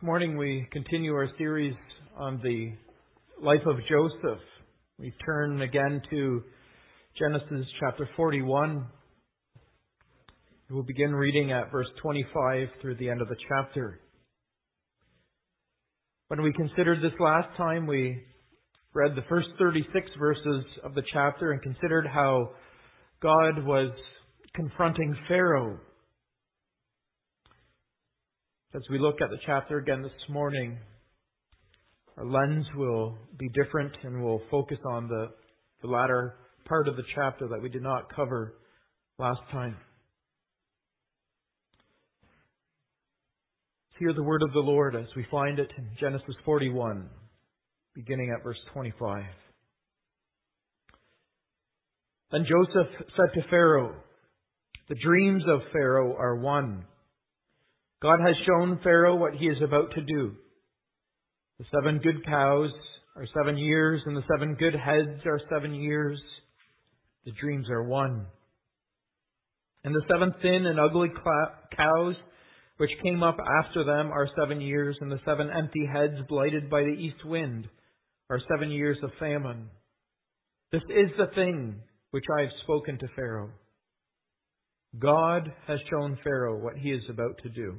morning we continue our series on the life of Joseph. We turn again to Genesis chapter 41. We'll begin reading at verse 25 through the end of the chapter. When we considered this last time, we read the first 36 verses of the chapter and considered how God was confronting Pharaoh. As we look at the chapter again this morning, our lens will be different and we'll focus on the latter part of the chapter that we did not cover last time. Let's hear the word of the Lord as we find it in Genesis 41, beginning at verse 25. Then Joseph said to Pharaoh, "The dreams of Pharaoh are one. God has shown Pharaoh what he is about to do. The 7 good cows are 7 years, and the 7 good heads are 7 years. The dreams are one. And the 7 thin and ugly cows, which came up after them, are 7 years, and the 7 empty heads blighted by the east wind are 7 years of famine. This is the thing which I have spoken to Pharaoh. God has shown Pharaoh what he is about to do.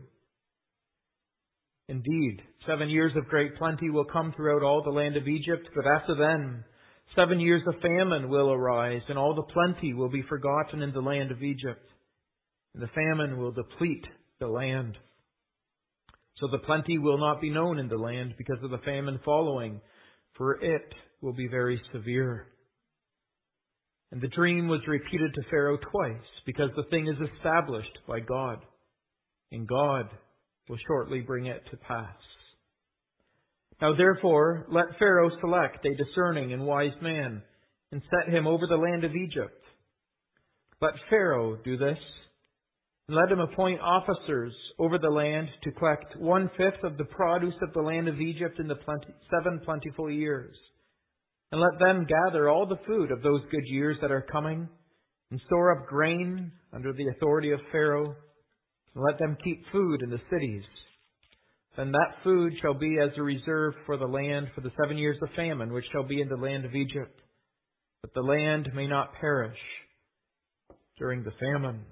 Indeed, 7 years of great plenty will come throughout all the land of Egypt, but after them 7 years of famine will arise, and all the plenty will be forgotten in the land of Egypt, and the famine will deplete the land. So the plenty will not be known in the land because of the famine following, for it will be very severe." And the dream was repeated to Pharaoh twice, because the thing is established by God, and God will shortly bring it to pass. Now therefore, let Pharaoh select a discerning and wise man, and set him over the land of Egypt. Let Pharaoh do this, and let him appoint officers over the land to collect 1/5 of the produce of the land of Egypt in the 7 plentiful years. And let them gather all the food of those good years that are coming, and store up grain under the authority of Pharaoh, and let them keep food in the cities. Then that food shall be as a reserve for the land for the 7 years of famine, which shall be in the land of Egypt, that the land may not perish during the famine."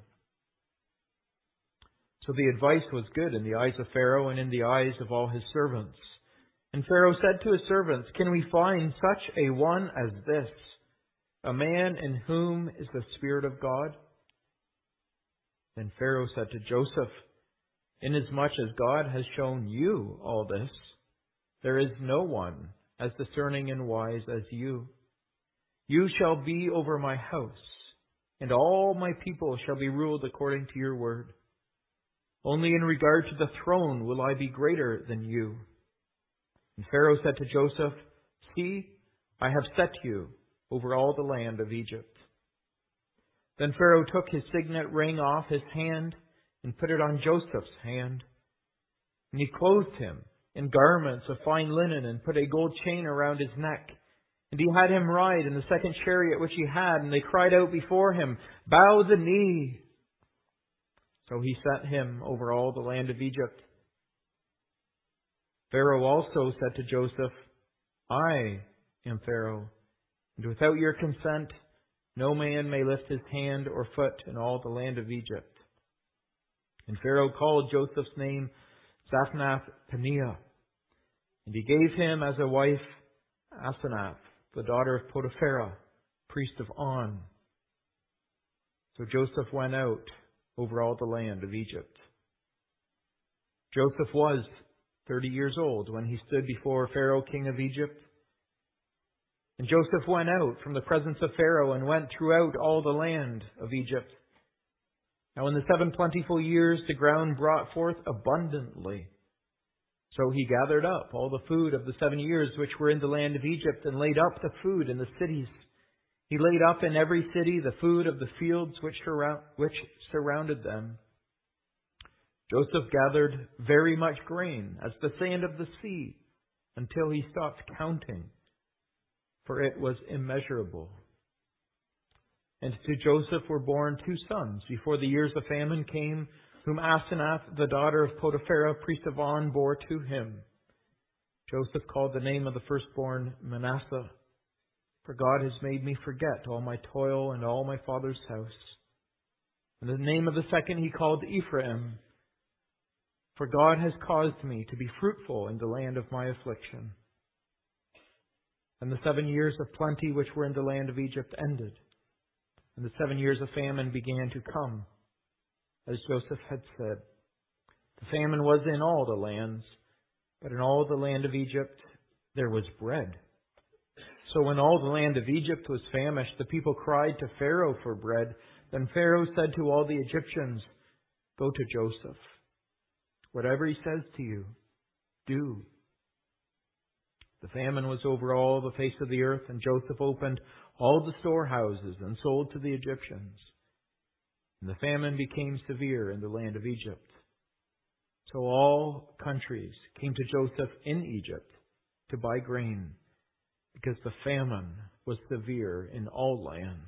So the advice was good in the eyes of Pharaoh and in the eyes of all his servants. And Pharaoh said to his servants, "Can we find such a one as this, a man in whom is the Spirit of God?" Then Pharaoh said to Joseph, "Inasmuch as God has shown you all this, there is no one as discerning and wise as you. You shall be over my house, and all my people shall be ruled according to your word. Only in regard to the throne will I be greater than you." And Pharaoh said to Joseph, "See, I have set you over all the land of Egypt." Then Pharaoh took his signet ring off his hand and put it on Joseph's hand. And he clothed him in garments of fine linen and put a gold chain around his neck. And he had him ride in the 2nd chariot which he had, and they cried out before him, "Bow the knee." So he set him over all the land of Egypt. Pharaoh also said to Joseph, "I am Pharaoh, and without your consent no man may lift his hand or foot in all the land of Egypt." And Pharaoh called Joseph's name Zaphnath-Paneah, and he gave him as a wife Asenath, the daughter of Potiphera, priest of On. So Joseph went out over all the land of Egypt. Joseph was 30 years old when he stood before Pharaoh, king of Egypt. And Joseph went out from the presence of Pharaoh and went throughout all the land of Egypt. Now in the 7 plentiful years the ground brought forth abundantly. So he gathered up all the food of the 7 years which were in the land of Egypt, and laid up the food in the cities. He laid up in every city the food of the fields which surrounded them. Joseph gathered very much grain, as the sand of the sea, until he stopped counting, for it was immeasurable. And to Joseph were born 2 sons before the years of famine came, whom Asenath, the daughter of Potipharah, priest of On, bore to him. Joseph called the name of the firstborn Manasseh, for God has made me forget all my toil and all my father's house. And the name of the second he called Ephraim, for God has caused me to be fruitful in the land of my affliction. And the 7 years of plenty which were in the land of Egypt ended, and the 7 years of famine began to come, as Joseph had said. The famine was in all the lands, but in all the land of Egypt there was bread. So when all the land of Egypt was famished, the people cried to Pharaoh for bread. Then Pharaoh said to all the Egyptians, "Go to Joseph. Whatever he says to you, do." The famine was over all the face of the earth, and Joseph opened all the storehouses and sold to the Egyptians. And the famine became severe in the land of Egypt. So all countries came to Joseph in Egypt to buy grain, because the famine was severe in all lands.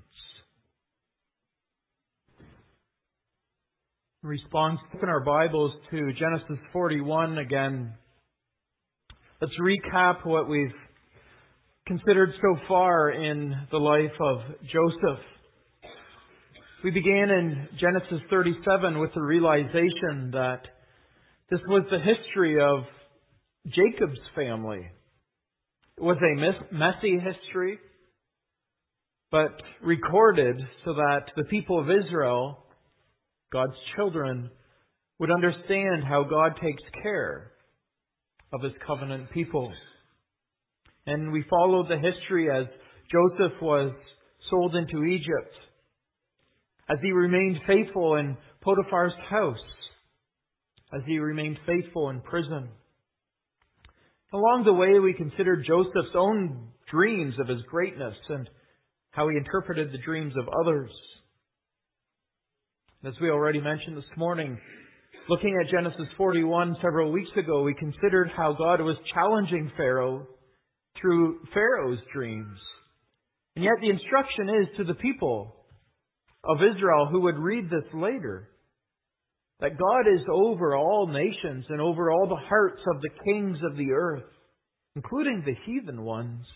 In response, open our Bibles to Genesis 41 again. Let's recap what we've considered so far in the life of Joseph. We began in Genesis 37 with the realization that this was the history of Jacob's family. It was a messy history, but recorded so that the people of Israel, God's children, would understand how God takes care of His covenant people. And we followed the history as Joseph was sold into Egypt, as he remained faithful in Potiphar's house, as he remained faithful in prison. Along the way, we considered Joseph's own dreams of his greatness and how he interpreted the dreams of others. As we already mentioned this morning, looking at Genesis 41 several weeks ago, we considered how God was challenging Pharaoh through Pharaoh's dreams. And yet the instruction is to the people of Israel who would read this later, that God is over all nations and over all the hearts of the kings of the earth, including the heathen ones.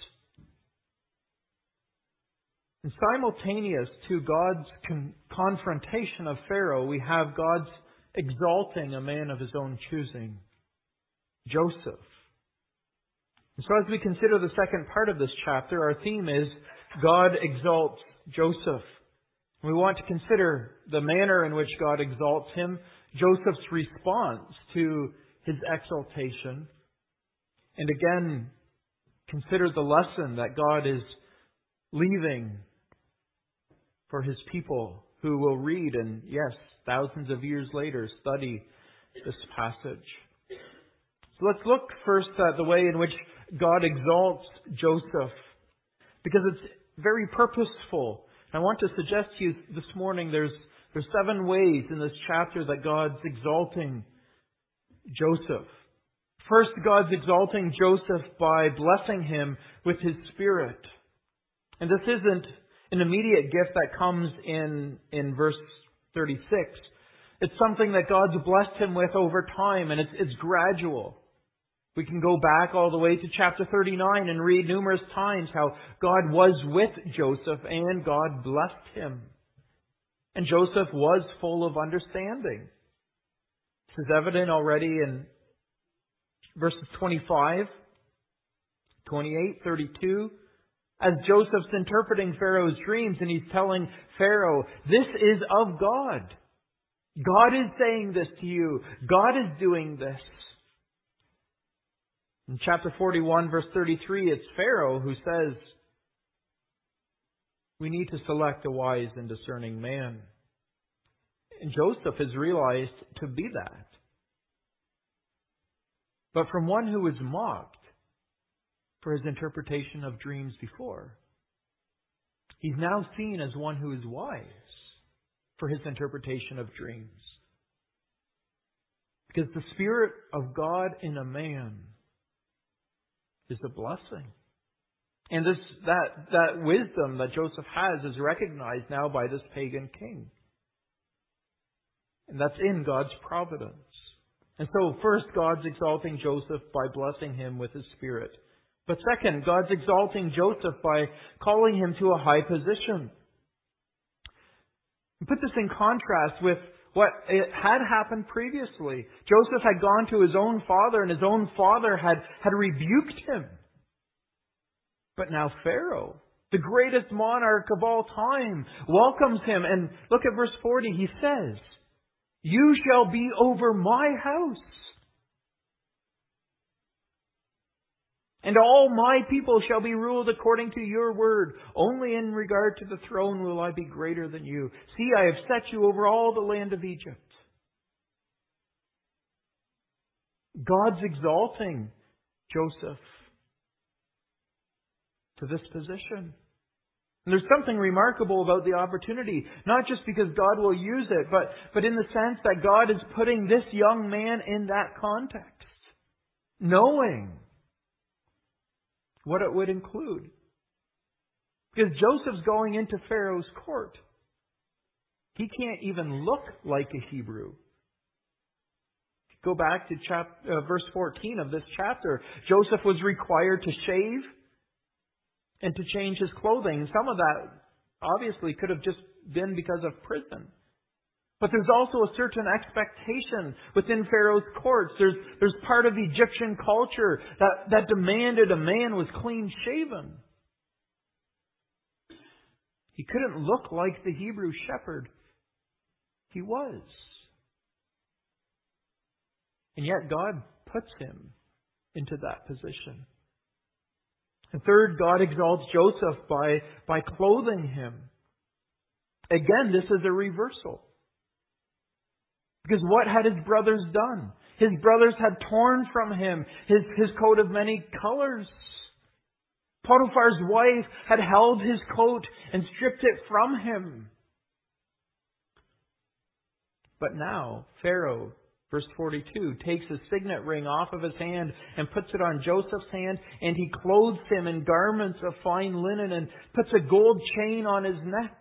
And simultaneous to God's confrontation of Pharaoh, we have God's exalting a man of His own choosing, Joseph. And so as we consider the second part of this chapter, our theme is God exalts Joseph. We want to consider the manner in which God exalts him, Joseph's response to his exaltation, and again, consider the lesson that God is leaving for His people who will read and, yes, thousands of years later, study this passage. So let's look first at the way in which God exalts Joseph, because it's very purposeful. I want to suggest to you this morning there's 7 ways in this chapter that God's exalting Joseph. First, God's exalting Joseph by blessing him with His Spirit. And this isn't an immediate gift that comes in verse 36. It's something that God's blessed him with over time, and it's gradual. We can go back all the way to chapter 39 and read numerous times how God was with Joseph and God blessed him. And Joseph was full of understanding. This is evident already in verses 25, 28, 32. As Joseph's interpreting Pharaoh's dreams, and he's telling Pharaoh, this is of God. God is saying this to you. God is doing this. In chapter 41, verse 33, it's Pharaoh who says, we need to select a wise and discerning man. And Joseph is realized to be that. But from one who was mocked for his interpretation of dreams before, he's now seen as one who is wise for his interpretation of dreams. Because the Spirit of God in a man is a blessing. And that wisdom that Joseph has is recognized now by this pagan king. And that's in God's providence. And so first, God's exalting Joseph by blessing him with His Spirit. But second, God's exalting Joseph by calling him to a high position. Put this in contrast with what had happened previously. Joseph had gone to his own father, and his own father had rebuked him. But now Pharaoh, the greatest monarch of all time, welcomes him. And look at verse 40. He says, "You shall be over my house, and all my people shall be ruled according to your word. Only in regard to the throne will I be greater than you. See, I have set you over all the land of Egypt." God's exalting Joseph to this position. And there's something remarkable about the opportunity, not just because God will use it, but in the sense that God is putting this young man in that context, knowing what it would include. Because Joseph's going into Pharaoh's court. He can't even look like a Hebrew. Go back to verse 14 of this chapter. Joseph was required to shave and to change his clothing. Some of that obviously could have just been because of prison. But there's also a certain expectation within Pharaoh's courts. There's part of Egyptian culture that demanded a man was clean shaven. He couldn't look like the Hebrew shepherd. He was. And yet God puts him into that position. And third, God exalts Joseph by clothing him. Again, this is a reversal. Because what had his brothers done? His brothers had torn from him his coat of many colors. Potiphar's wife had held his coat and stripped it from him. But now, Pharaoh, verse 42, takes his signet ring off of his hand and puts it on Joseph's hand, and he clothes him in garments of fine linen and puts a gold chain on his neck.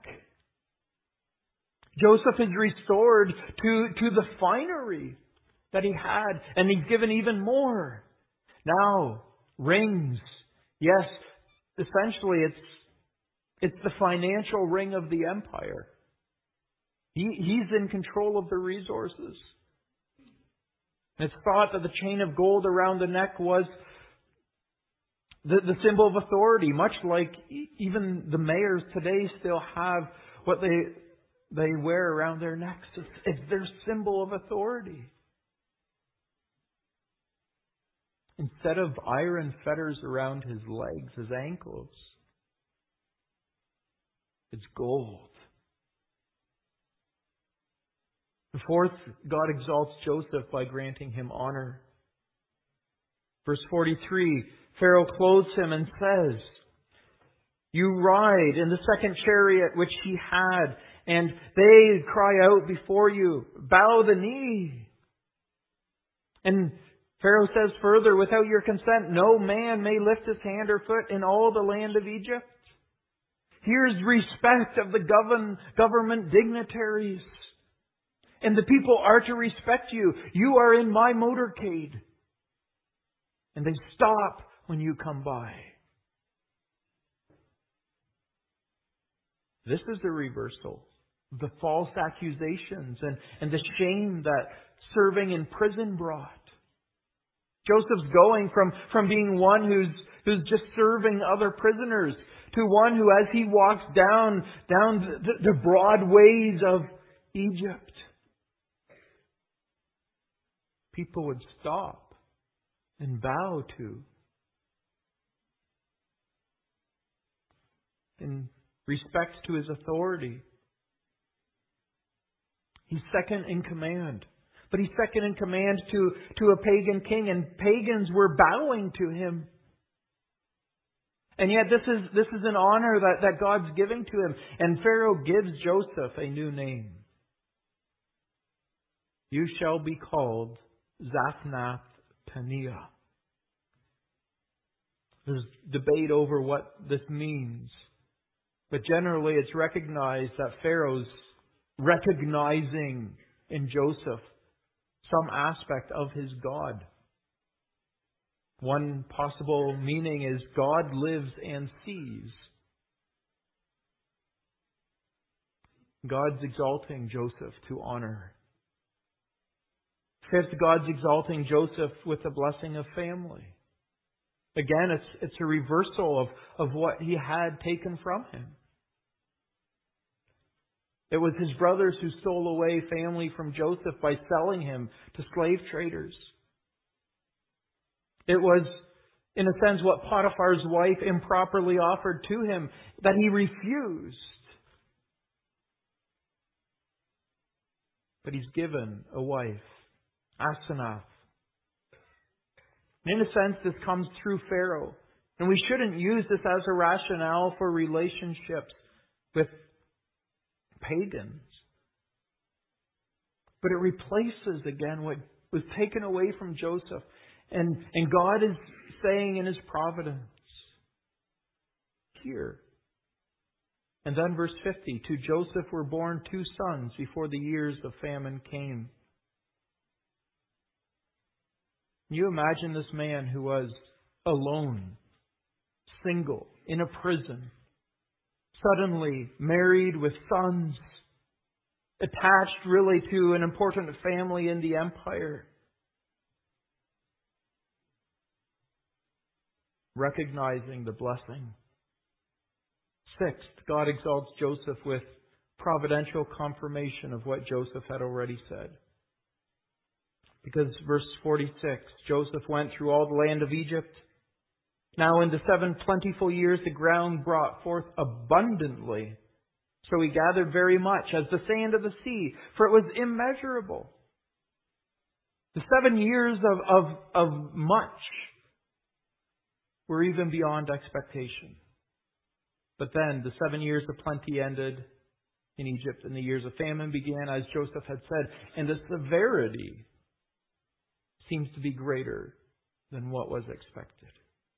Joseph is restored to the finery that he had, and he's given even more. Now, rings. Yes, essentially it's the financial ring of the empire. He's in control of the resources. It's thought that the chain of gold around the neck was the symbol of authority, much like even the mayors today still have what they wear around their necks. It's their symbol of authority. Instead of iron fetters around his legs, his ankles, it's gold. The fourth, God exalts Joseph by granting him honor. Verse 43, Pharaoh clothes him and says, "You ride in the second chariot which he had, and they cry out before you, bow the knee." And Pharaoh says further, "Without your consent, no man may lift his hand or foot in all the land of Egypt." Here's respect of the government dignitaries. And the people are to respect you. You are in my motorcade. And they stop when you come by. This is the reversal. The false accusations and the shame that serving in prison brought. Joseph's going from being one who's just serving other prisoners to one who, as he walks down the broad ways of Egypt, people would stop and bow to in respect to his authority. He's second in command. But he's second in command to a pagan king, and pagans were bowing to him. And yet this is an honor that God's giving to him. And Pharaoh gives Joseph a new name. "You shall be called Zaphnath-Paneah." There's debate over what this means. But generally it's recognized that Pharaoh's recognizing in Joseph some aspect of his God. One possible meaning is God lives and sees. God's exalting Joseph to honor. Fifth, God's exalting Joseph with the blessing of family. Again, it's a reversal of what he had taken from him. It was his brothers who stole away family from Joseph by selling him to slave traders. It was, in a sense, what Potiphar's wife improperly offered to him that he refused. But he's given a wife, Asenath. In a sense, this comes through Pharaoh. And we shouldn't use this as a rationale for relationships with pagans. But it replaces, again, what was taken away from Joseph. And God is saying in His providence, here. And then verse 50, to Joseph were born 2 sons before the years of famine came. Can you imagine this man who was alone, single, in a prison, suddenly married with sons, attached really to an important family in the empire, recognizing the blessing. Sixth, God exalts Joseph with providential confirmation of what Joseph had already said. Because verse 46, Joseph went through all the land of Egypt. Now in the 7 plentiful years the ground brought forth abundantly. So he gathered very much, as the sand of the sea, for it was immeasurable. The 7 years of much were even beyond expectation. But then the 7 years of plenty ended in Egypt, and the years of famine began, as Joseph had said, and the severity seems to be greater than what was expected.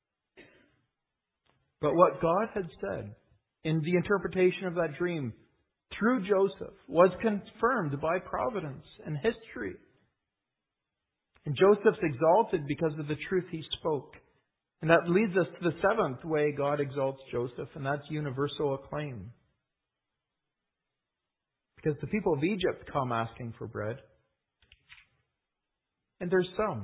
But what God had said in the interpretation of that dream through Joseph was confirmed by providence and history. And Joseph's exalted because of the truth he spoke. And that leads us to the 7th way God exalts Joseph, and that's universal acclaim. Because the people of Egypt come asking for bread. And there's some.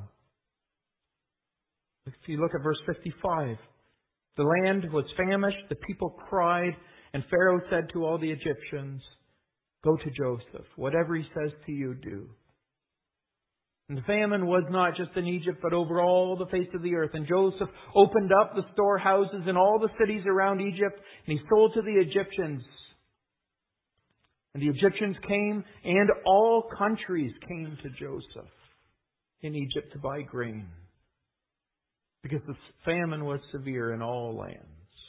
If you look at verse 55, the land was famished, the people cried, and Pharaoh said to all the Egyptians, go to Joseph, whatever he says to you, do. And the famine was not just in Egypt, but over all the face of the earth. And Joseph opened up the storehouses in all the cities around Egypt, and he sold to the Egyptians. And the Egyptians came, and all countries came to Joseph in Egypt to buy grain, because the famine was severe in all lands.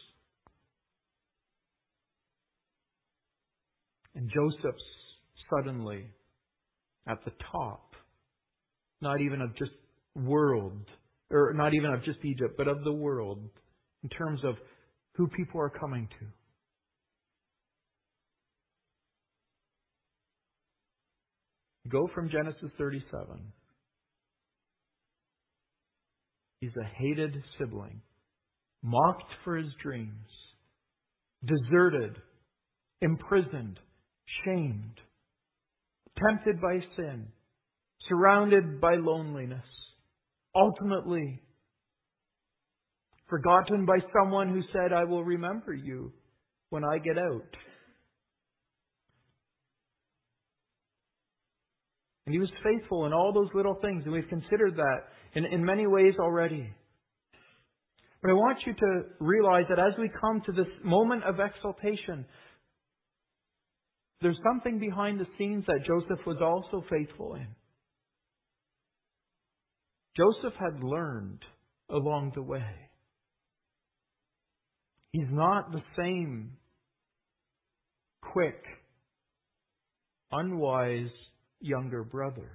And Joseph's suddenly at the top, not even of just world, or not even of just Egypt, but of the world, in terms of who people are coming to. Go from Genesis 37. He's a hated sibling, mocked for his dreams, deserted, imprisoned, shamed, tempted by sin, surrounded by loneliness, ultimately forgotten by someone who said, I will remember you when I get out. And he was faithful in all those little things, and we've considered that in many ways already. But I want you to realize that as we come to this moment of exaltation, there's something behind the scenes that Joseph was also faithful in. Joseph had learned along the way. He's not the same quick, unwise younger brother.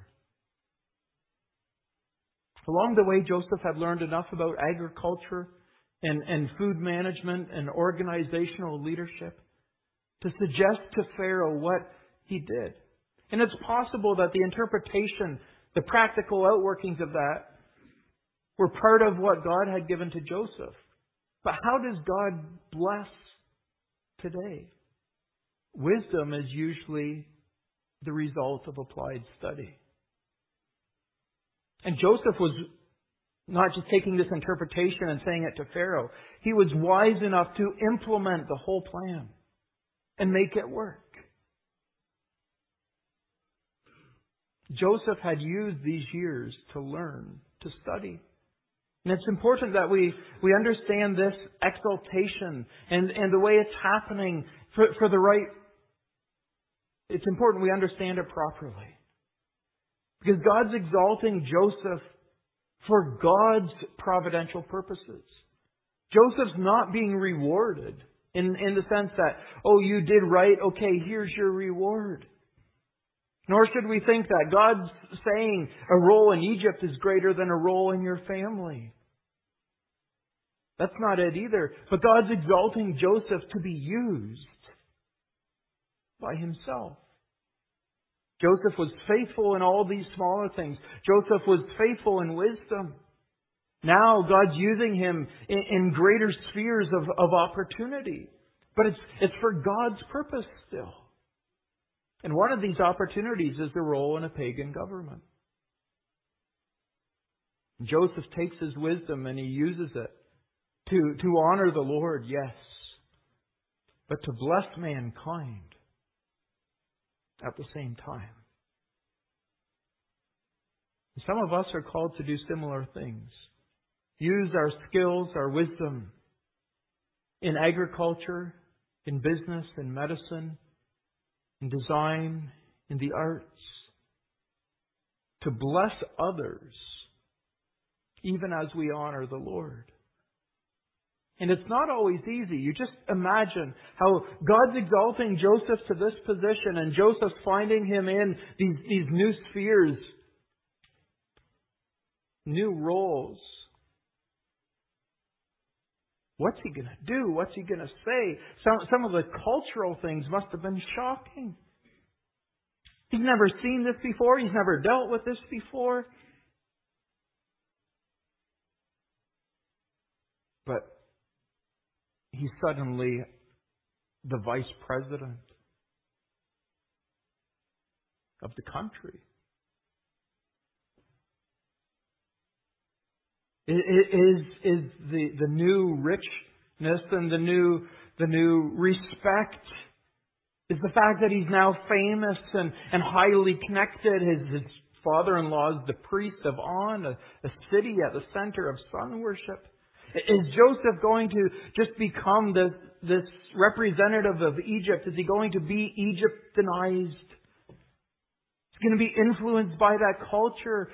Along the way, Joseph had learned enough about agriculture and food management and organizational leadership to suggest to Pharaoh what he did. And it's possible that the interpretation, the practical outworkings of that, were part of what God had given to Joseph. But how does God bless today? Wisdom is usually the result of applied study. And Joseph was not just taking this interpretation and saying it to Pharaoh. He was wise enough to implement the whole plan and make it work. Joseph had used these years to learn, to study. And it's important that we understand this exaltation and the way it's happening for the right. It's important we understand it properly. Because God's exalting Joseph for God's providential purposes. Joseph's not being rewarded in the sense that, oh, you did right, okay, here's your reward. Nor should we think that God's saying a role in Egypt is greater than a role in your family. That's not it either. But God's exalting Joseph to be used by Himself. Joseph was faithful in all these smaller things. Joseph was faithful in wisdom. Now God's using him in greater spheres of opportunity. But it's for God's purpose still. And one of these opportunities is the role in a pagan government. Joseph takes his wisdom and he uses it to honor the Lord, yes, but to bless mankind at the same time. Some of us are called to do similar things. Use our skills, our wisdom in agriculture, in business, in medicine, in design, in the arts, to bless others, even as we honor the Lord. And it's not always easy. You just imagine how God's exalting Joseph to this position and Joseph's finding him in these new spheres, new roles. What's he going to do? What's he going to say? Some of the cultural things must have been shocking. He's never seen this before. He's never dealt with this before. But he's suddenly the vice president of the country. Is the new richness and the new respect is the fact that he's now famous and highly connected. His father-in-law is the priest of On, a city at the center of sun worship. Is Joseph going to just become this representative of Egypt? Is he going to be Egyptianized? Is he going to be influenced by that culture?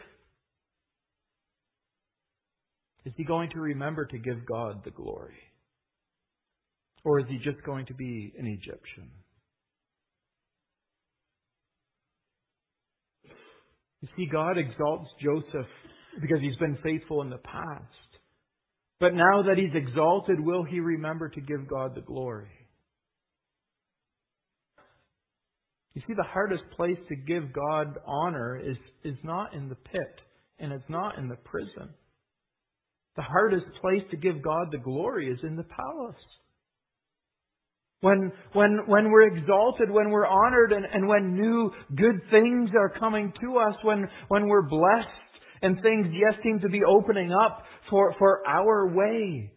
Is he going to remember to give God the glory? Or is he just going to be an Egyptian? You see, God exalts Joseph because he's been faithful in the past. But now that he's exalted, will he remember to give God the glory? You see, the hardest place to give God honor is not in the pit, and it's not in the prison. The hardest place to give God the glory is in the palace. When we're exalted, when we're honored, and when new good things are coming to us, when we're blessed, and things, yes, seem to be opening up for our way.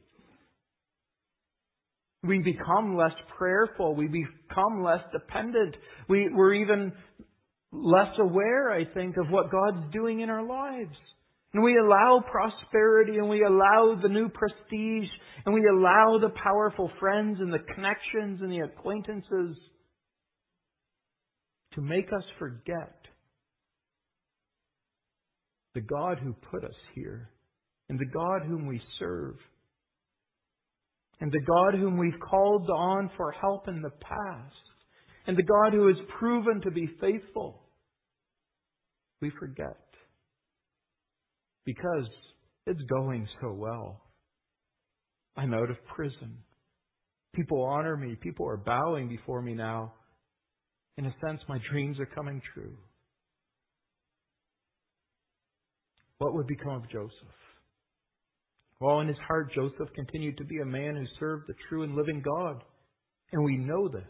We become less prayerful. We become less dependent. We're even less aware, I think, of what God's doing in our lives. And we allow prosperity, and we allow the new prestige, and we allow the powerful friends and the connections and the acquaintances to make us forget the God who put us here, and the God whom we serve, and the God whom we've called on for help in the past, and the God who has proven to be faithful. We forget. Because it's going so well. I'm out of prison. People honor me. People are bowing before me now. In a sense, my dreams are coming true. What would become of Joseph? Well, in his heart, Joseph continued to be a man who served the true and living God. And we know this.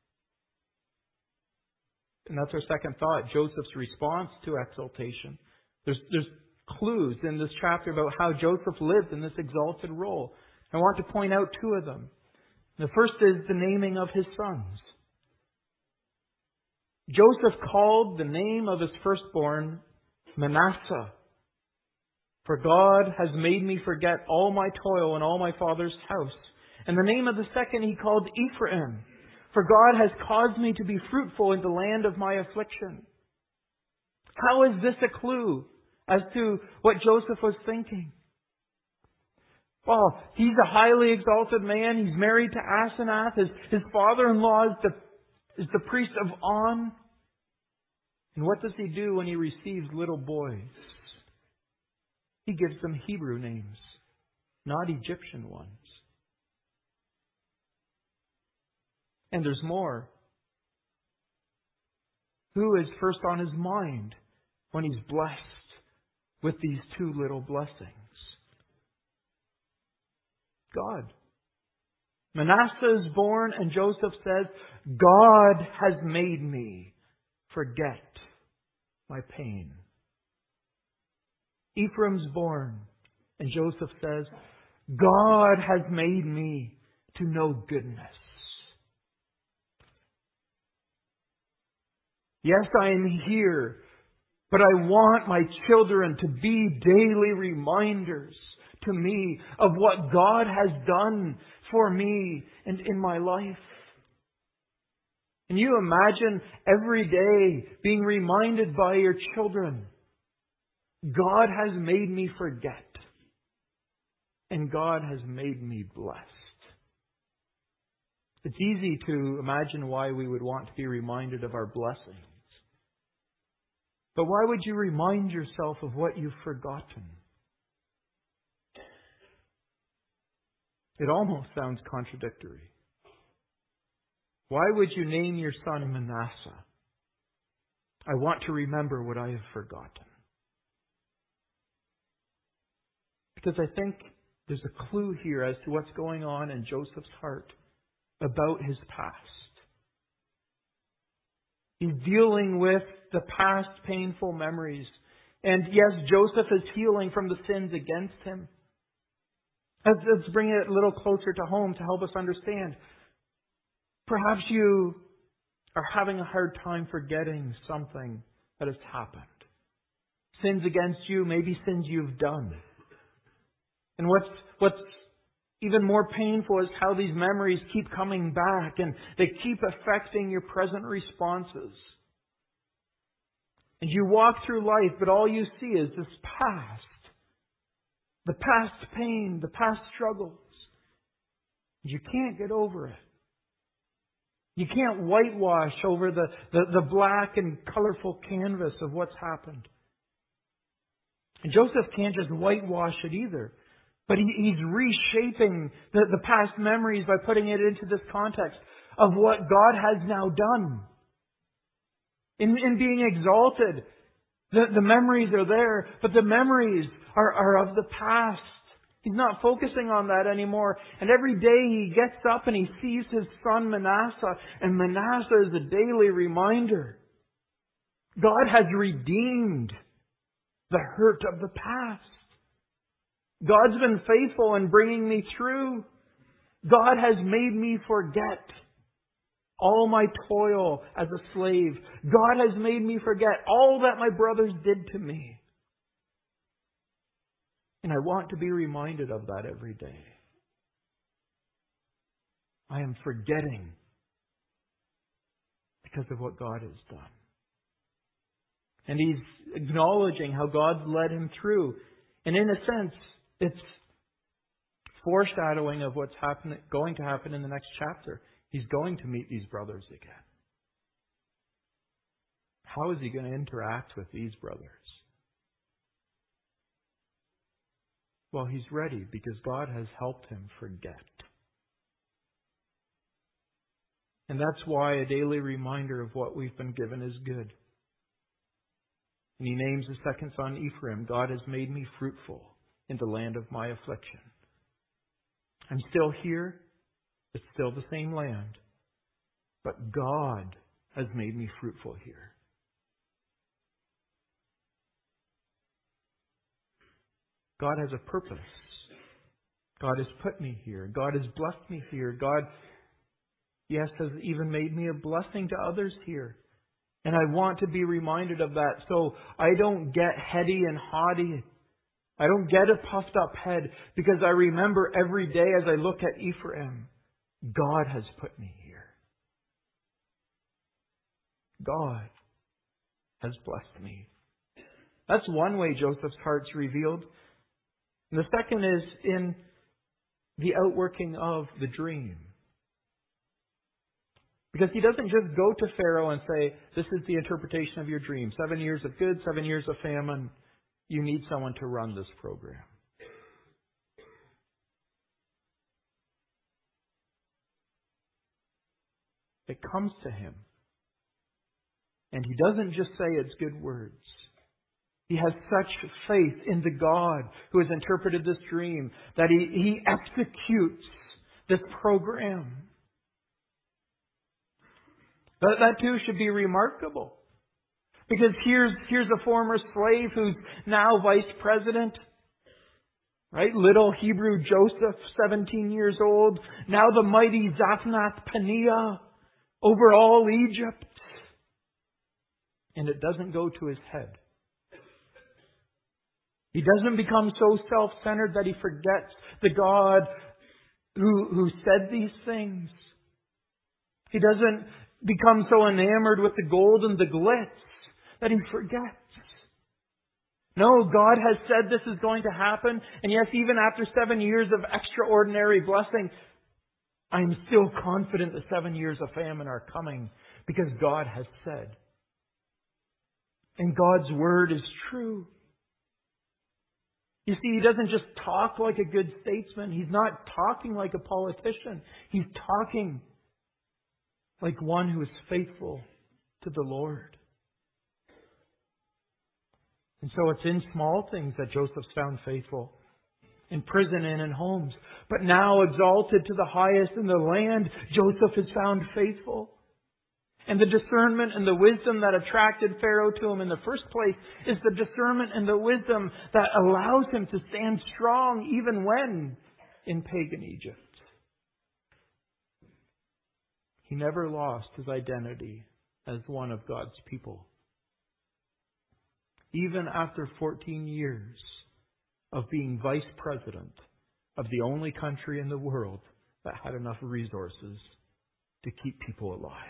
And that's our second thought, Joseph's response to exaltation. There's clues in this chapter about how Joseph lived in this exalted role. I want to point out two of them. The first is the naming of his sons. Joseph called the name of his firstborn Manasseh. For God has made me forget all my toil in all my father's house. And the name of the second he called Ephraim. For God has caused me to be fruitful in the land of my affliction. How is this a clue as to what Joseph was thinking? Well, he's a highly exalted man. He's married to Asenath. His father-in-law is the priest of On. And what does he do when he receives little boys? He gives them Hebrew names, not Egyptian ones. And there's more. Who is first on his mind when he's blessed with these two little blessings? God. Manasseh is born, and Joseph says, God has made me forget my pain. Ephraim's born, and Joseph says, God has made me to know goodness. Yes, I am here, but I want my children to be daily reminders to me of what God has done for me and in my life. Can you imagine every day being reminded by your children, God has made me forget, and God has made me blessed? It's easy to imagine why we would want to be reminded of our blessings. But why would you remind yourself of what you've forgotten? It almost sounds contradictory. Why would you name your son Manasseh? I want to remember what I have forgotten. Because I think there's a clue here as to what's going on in Joseph's heart about his past. He's dealing with the past painful memories. And yes, Joseph is healing from the sins against him. Let's bring it a little closer to home to help us understand. Perhaps you are having a hard time forgetting something that has happened. Sins against you, maybe sins you've done. And what's even more painful is how these memories keep coming back and they keep affecting your present responses. And you walk through life, but all you see is this past. The past pain, the past struggles. You can't get over it. You can't whitewash over the black and colorful canvas of what's happened. And Joseph can't just whitewash it either. But he's reshaping the past memories by putting it into this context of what God has now done. In being exalted, the memories are there, but the memories are of the past. He's not focusing on that anymore. And every day he gets up and he sees his son Manasseh, and Manasseh is a daily reminder. God has redeemed the hurt of the past. God's been faithful in bringing me through. God has made me forget all my toil as a slave. God has made me forget all that my brothers did to me. And I want to be reminded of that every day. I am forgetting because of what God has done. And he's acknowledging how God's led him through. And in a sense, it's foreshadowing of what's going to happen in the next chapter. He's going to meet these brothers again. How is he going to interact with these brothers? Well, he's ready because God has helped him forget. And that's why a daily reminder of what we've been given is good. And He names His second son Ephraim. God has made me fruitful in the land of my affliction. I'm still here. It's still the same land. But God has made me fruitful here. God has a purpose. God has put me here. God has blessed me here. God, yes, has even made me a blessing to others here. And I want to be reminded of that so I don't get heady and haughty. I don't get a puffed up head, because I remember every day as I look at Ephraim, God has put me here. God has blessed me. That's one way Joseph's heart's revealed. And the second is in the outworking of the dream. Because he doesn't just go to Pharaoh and say, this is the interpretation of your dream. 7 years of good, 7 years of famine. You need someone to run this program. It comes to him. And he doesn't just say it's good words. He has such faith in the God who has interpreted this dream that he executes this program. That too should be remarkable. Because here's a former slave who's now vice president. Right? Little Hebrew Joseph, 17 years old. Now the mighty Zaphnath-Paneah over all Egypt. And it doesn't go to his head. He doesn't become so self-centered that he forgets the God who said these things. He doesn't become so enamored with the gold and the glitz that he forgets. No, God has said this is going to happen. And yes, even after 7 years of extraordinary blessing, I'm still confident the 7 years of famine are coming because God has said. And God's word is true. You see, he doesn't just talk like a good statesman. He's not talking like a politician. He's talking like one who is faithful to the Lord. And so it's in small things that Joseph's found faithful. In prison and in homes. But now exalted to the highest in the land, Joseph is found faithful. And the discernment and the wisdom that attracted Pharaoh to him in the first place is the discernment and the wisdom that allows him to stand strong even when in pagan Egypt. He never lost his identity as one of God's people. Even after 14 years of being vice president of the only country in the world that had enough resources to keep people alive.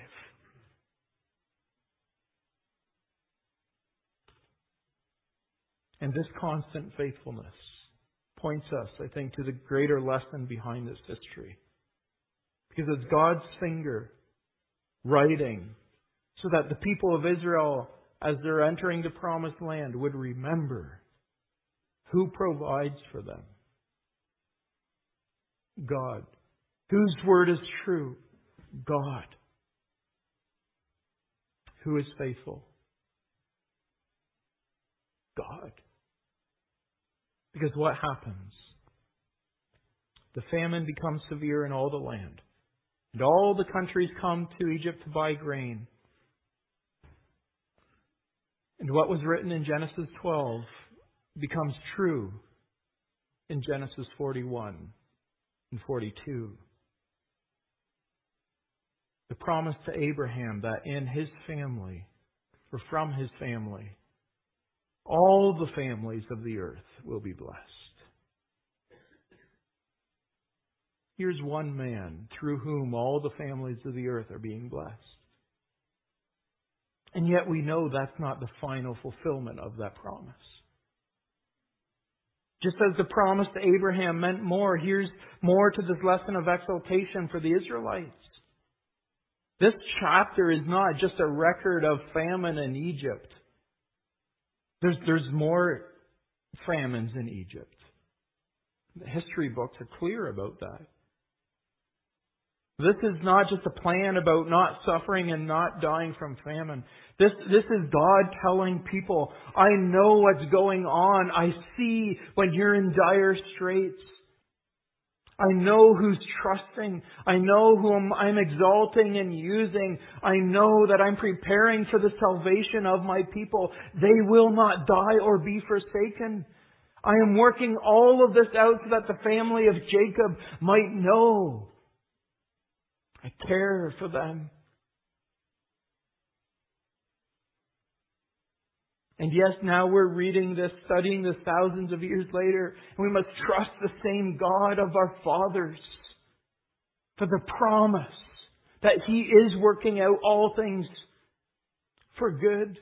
And this constant faithfulness points us, I think, to the greater lesson behind this history. Because it's God's finger writing so that the people of Israel, as they're entering the promised land, would remember who provides for them. God. Whose word is true? God. Who is faithful? God. Because what happens? The famine becomes severe in all the land. And all the countries come to Egypt to buy grain. And what was written in Genesis 12 becomes true in Genesis 41 and 42. The promise to Abraham that in his family, or from his family, all the families of the earth will be blessed. Here's one man through whom all the families of the earth are being blessed. And yet we know that's not the final fulfillment of that promise. Just as the promise to Abraham meant more, here's more to this lesson of exaltation for the Israelites. This chapter is not just a record of famine in Egypt. There's more famines in Egypt. The history books are clear about that. This is not just a plan about not suffering and not dying from famine. This is God telling people, I know what's going on. I see when you're in dire straits. I know who's trusting. I know whom I'm exalting and using. I know that I'm preparing for the salvation of my people. They will not die or be forsaken. I am working all of this out so that the family of Jacob might know I care for them. And yes, now we're reading this, studying this thousands of years later, and we must trust the same God of our fathers for the promise that He is working out all things for good,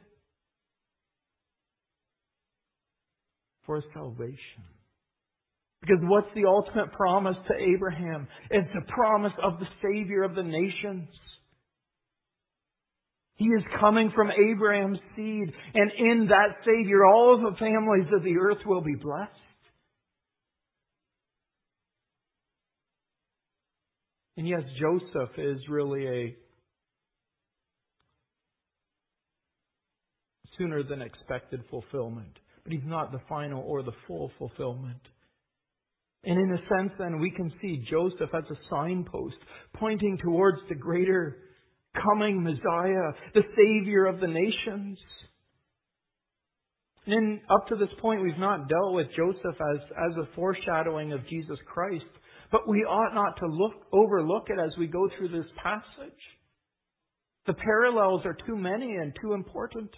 for salvation. Because what's the ultimate promise to Abraham? It's the promise of the Savior of the nations. He is coming from Abraham's seed, and in that Savior, all of the families of the earth will be blessed. And yes, Joseph is really a sooner than expected fulfillment. But he's not the final or the full fulfillment. And in a sense, then, we can see Joseph as a signpost pointing towards the greater coming Messiah, the Savior of the nations. And up to this point, we've not dealt with Joseph as a foreshadowing of Jesus Christ. But we ought not to overlook it as we go through this passage. The parallels are too many and too important.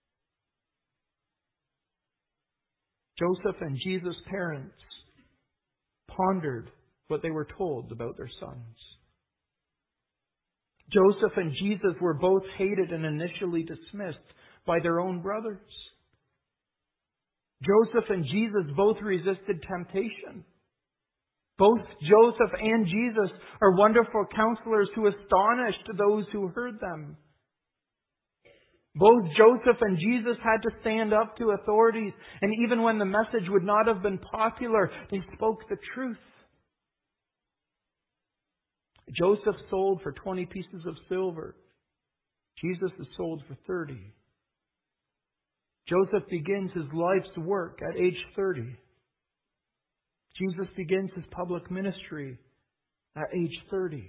Joseph and Jesus' parents pondered what they were told about their sons. Joseph and Jesus were both hated and initially dismissed by their own brothers. Joseph and Jesus both resisted temptation. Both Joseph and Jesus are wonderful counselors who astonished those who heard them. Both Joseph and Jesus had to stand up to authorities, and even when the message would not have been popular, they spoke the truth. Joseph sold for 20 pieces of silver. Jesus is sold for 30. Joseph begins his life's work at age 30. Jesus begins his public ministry at age 30.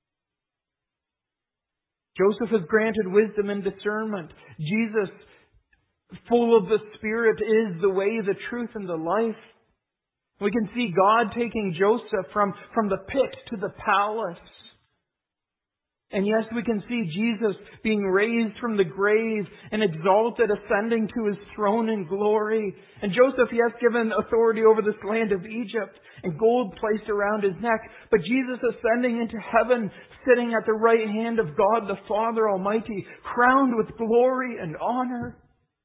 Joseph is granted wisdom and discernment. Jesus, full of the Spirit, is the way, the truth, and the life. We can see God taking Joseph from the pit to the palace. And yes, we can see Jesus being raised from the grave and exalted, ascending to His throne in glory. And Joseph, yes, given authority over this land of Egypt and gold placed around his neck. But Jesus ascending into heaven, sitting at the right hand of God the Father Almighty, crowned with glory and honor.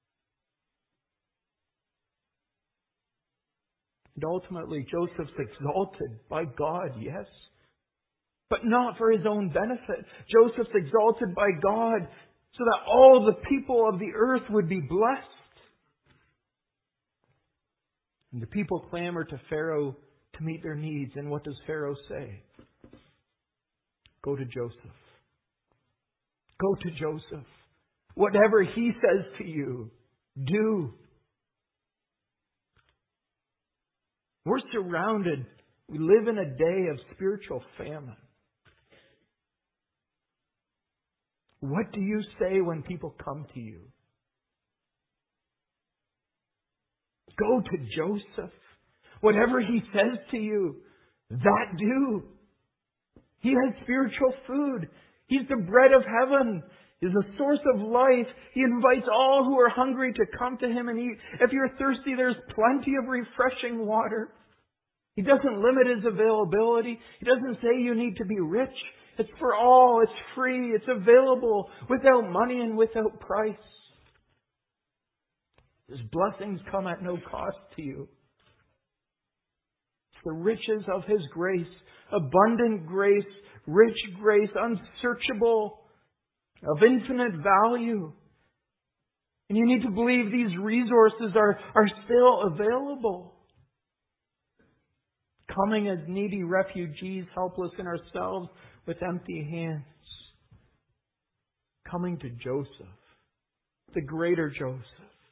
And ultimately, Joseph's exalted by God, yes. But not for his own benefit. Joseph's exalted by God so that all the people of the earth would be blessed. And the people clamor to Pharaoh to meet their needs. And what does Pharaoh say? Go to Joseph. Go to Joseph. Whatever he says to you, do. We're surrounded. We live in a day of spiritual famine. What do you say when people come to you? Go to Joseph. Whatever he says to you, that do. He has spiritual food. He's the bread of heaven. He's the source of life. He invites all who are hungry to come to Him and eat. If you're thirsty, there's plenty of refreshing water. He doesn't limit His availability. He doesn't say you need to be rich. It's for all. It's free. It's available without money and without price. His blessings come at no cost to you. It's the riches of His grace, abundant grace, rich grace, unsearchable, of infinite value. And you need to believe these resources are still available. Coming as needy refugees, helpless in ourselves, with empty hands, coming to Joseph, the greater Joseph,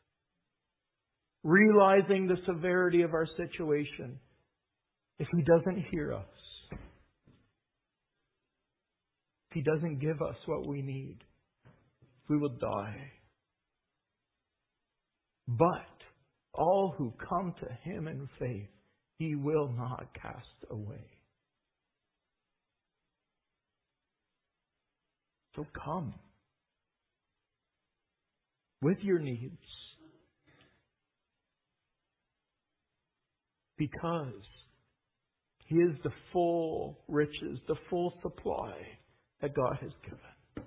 realizing the severity of our situation. If He doesn't hear us, if He doesn't give us what we need, we will die. But all who come to Him in faith, He will not cast away. So come with your needs, because He is the full riches, the full supply that God has given.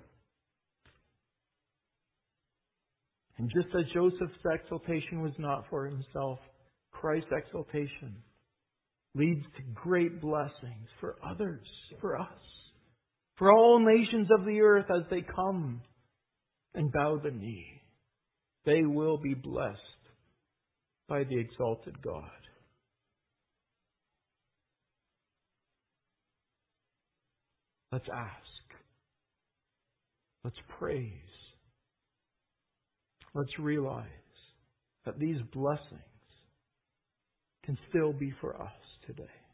And just as Joseph's exaltation was not for himself, Christ's exaltation leads to great blessings for others, for us, for all nations of the earth as they come and bow the knee. They will be blessed by the exalted God. Let's ask. Let's praise. Let's realize that these blessings can still be for us today.